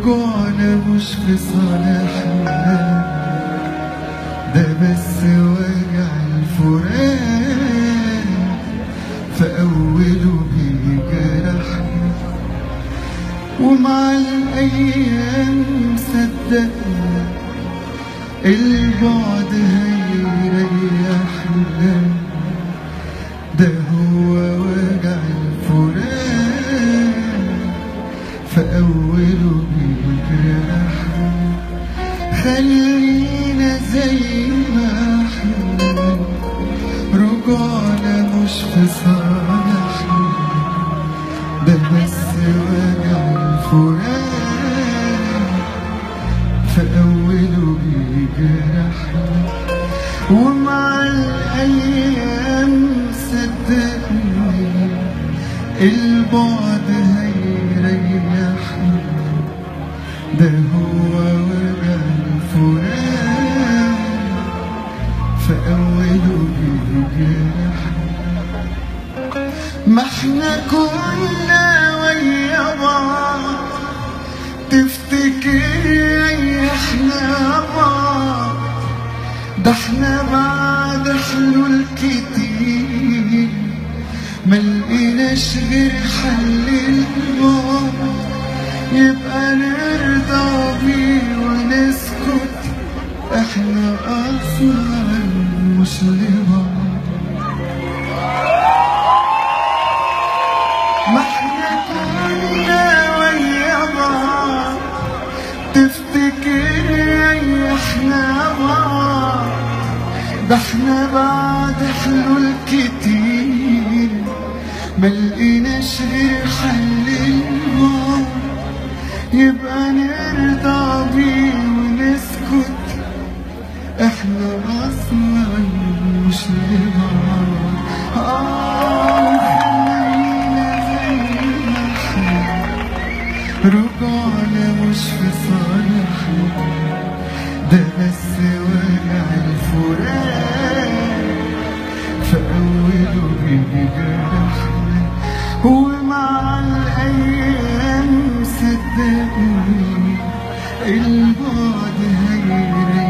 رجوعنا مش في صالحنا، ده بس وجع الفراق في أوله بيجرحنا، ومع الأيام صدقنا البعد هيريحنا، ده هو وجع الفراق في أوله بيجرحنا. خلينا زي ما احنا، رجوعنا مش في صالحنا، ده بس وجع الفراق في أوله بيجرحنا، ومع الأيام صدقني البعد هيريحنا، ده هو وجع الفراق في أوله بيجرحنا. ما احنا كنا ويا بعض، تفتكر ريحنا بعض، ده احنا بعد حلول كتير ملقيناش غير حل البعد، يبقى نرضى بيه ونسكت، احنا اصلا مش لبعض. ما احنا كنا ويا بعض، تفتكر ريحنا بعض، ده احنا بعد حلول كتير ملقيناش غير حل البعد، يبقى نرضى بيه ونسكت، احنا اصلا مش لبعض. خلينا زي ما احنا، رجوعنا مش في صالحنا، ده بس وجع الفراق في أوله بيجرحنا، ومع الأيام صدقني البعد هيريحنا،